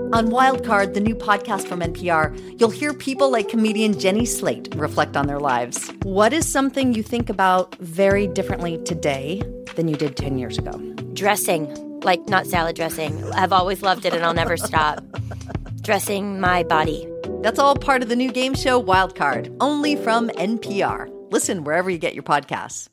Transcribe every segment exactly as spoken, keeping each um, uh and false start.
On Wildcard, the new podcast from N P R, you'll hear people like comedian Jenny Slate reflect on their lives. What is something you think about very differently today than you did ten years ago? Dressing, like not salad dressing. I've always loved it and I'll never stop. Dressing my body. That's all part of the new game show Wildcard, only from N P R. Listen wherever you get your podcasts.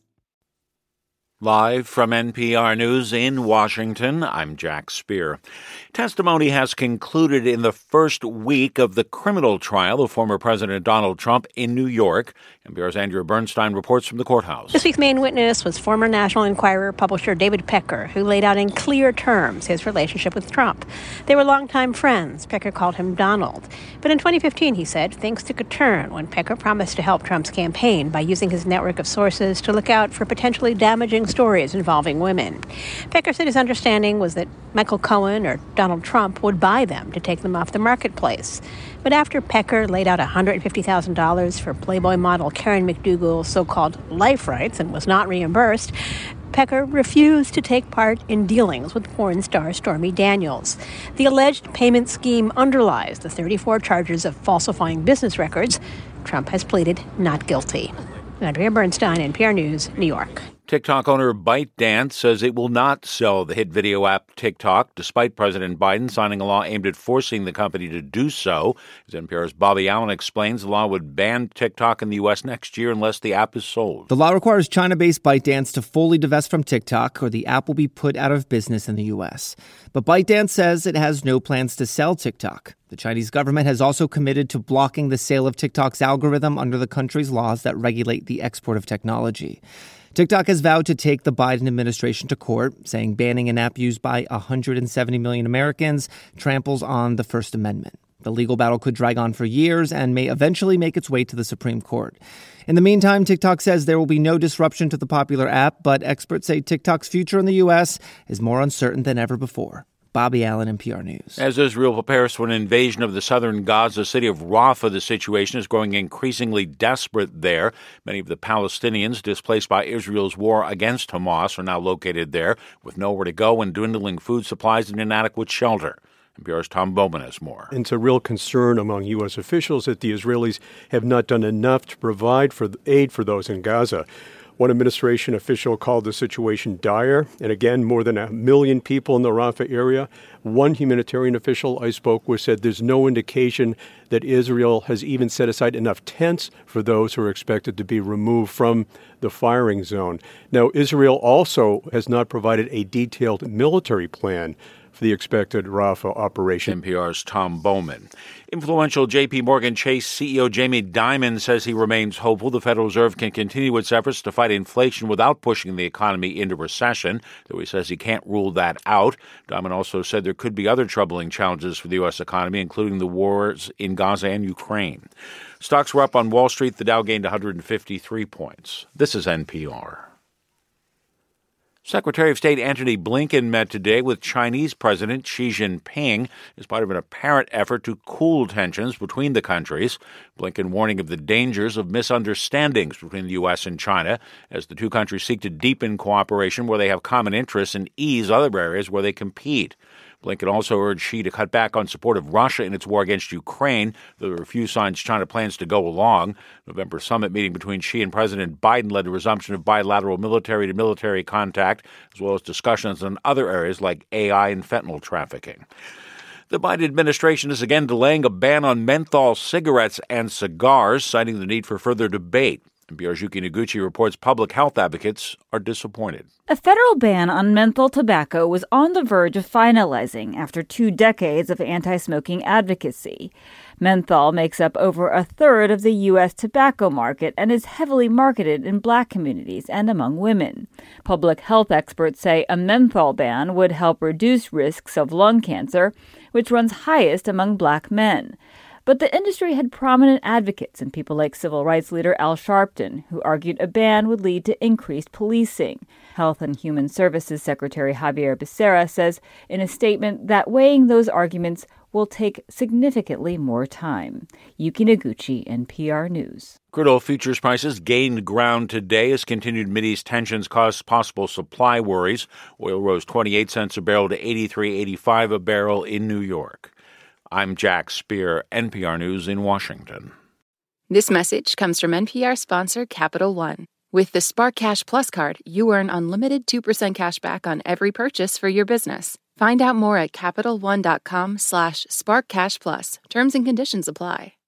Live from N P R News in Washington, I'm Jack Speer. Testimony has concluded in the first week of the criminal trial of former President Donald Trump in New York. N P R's Andrea Bernstein reports from the courthouse. This week's main witness was former National Enquirer publisher David Pecker, who laid out in clear terms his relationship with Trump. They were longtime friends. Pecker called him Donald. But in twenty fifteen, he said, things took a turn when Pecker promised to help Trump's campaign by using his network of sources to look out for potentially damaging stories involving women. Pecker said his understanding was that Michael Cohen or Donald Trump would buy them to take them off the marketplace. But after Pecker laid out one hundred fifty thousand dollars for Playboy model Karen McDougal's so-called life rights and was not reimbursed, Pecker refused to take part in dealings with porn star Stormy Daniels. The alleged payment scheme underlies the thirty-four charges of falsifying business records. Trump has pleaded not guilty. Andrea Bernstein, N P R News, New York. TikTok owner ByteDance says it will not sell the hit video app TikTok, despite President Biden signing a law aimed at forcing the company to do so. As N P R's Bobby Allen explains, the law would ban TikTok in the U S next year unless the app is sold. The law requires China-based ByteDance to fully divest from TikTok, or the app will be put out of business in the U S. But ByteDance says it has no plans to sell TikTok. The Chinese government has also committed to blocking the sale of TikTok's algorithm under the country's laws that regulate the export of technology. TikTok has vowed to take the Biden administration to court, saying banning an app used by one hundred seventy million Americans tramples on the First Amendment. The legal battle could drag on for years and may eventually make its way to the Supreme Court. In the meantime, TikTok says there will be no disruption to the popular app, but experts say TikTok's future in the U S is more uncertain than ever before. Bobby Allen, N P R News. As Israel prepares for an invasion of the southern Gaza city of Rafah, the situation is growing increasingly desperate there. Many of the Palestinians displaced by Israel's war against Hamas are now located there with nowhere to go and dwindling food supplies and inadequate shelter. N P R's Tom Bowman has more. It's a real concern among U S officials that the Israelis have not done enough to provide for aid for those in Gaza. One administration official called the situation dire, and again, more than a million people in the Rafah area. One humanitarian official I spoke with said there's no indication that Israel has even set aside enough tents for those who are expected to be removed from the firing zone. Now, Israel also has not provided a detailed military plan for the expected Rafah operation. N P R's Tom Bowman. Influential J P. Morgan Chase C E O Jamie Dimon says he remains hopeful the Federal Reserve can continue its efforts to fight inflation without pushing the economy into recession, though he says he can't rule that out. Dimon also said there could be other troubling challenges for the U S economy, including the wars in Gaza and Ukraine. Stocks were up on Wall Street. The Dow gained one hundred fifty-three points. This is N P R. Secretary of State Antony Blinken met today with Chinese President Xi Jinping as part of an apparent effort to cool tensions between the countries. Blinken warning of the dangers of misunderstandings between the U S and China as the two countries seek to deepen cooperation where they have common interests and ease other areas where they compete. Blinken also urged Xi to cut back on support of Russia in its war against Ukraine, though there are few signs China plans to go along. November summit meeting between Xi and President Biden led to resumption of bilateral military-to-military contact, as well as discussions on other areas like A I and fentanyl trafficking. The Biden administration is again delaying a ban on menthol cigarettes and cigars, citing the need for further debate. N P R's Yuki Noguchi reports public health advocates are disappointed. A federal ban on menthol tobacco was on the verge of finalizing after two decades of anti-smoking advocacy. Menthol makes up over a third of the U S tobacco market and is heavily marketed in black communities and among women. Public health experts say a menthol ban would help reduce risks of lung cancer, which runs highest among black men. But the industry had prominent advocates and people like civil rights leader Al Sharpton, who argued a ban would lead to increased policing. Health and Human Services Secretary Xavier Becerra says in a statement that weighing those arguments will take significantly more time. Yuki Noguchi, N P R News. Crude oil futures prices gained ground today as continued Mideast tensions caused possible supply worries. Oil rose twenty-eight cents a barrel to eighty-three eighty-five a barrel in New York. I'm Jack Speer, N P R News in Washington. This message comes from N P R sponsor Capital One. With the Spark Cash Plus card, you earn unlimited two percent cash back on every purchase for your business. Find out more at CapitalOne.com slash SparkCashPlus. Terms and conditions apply.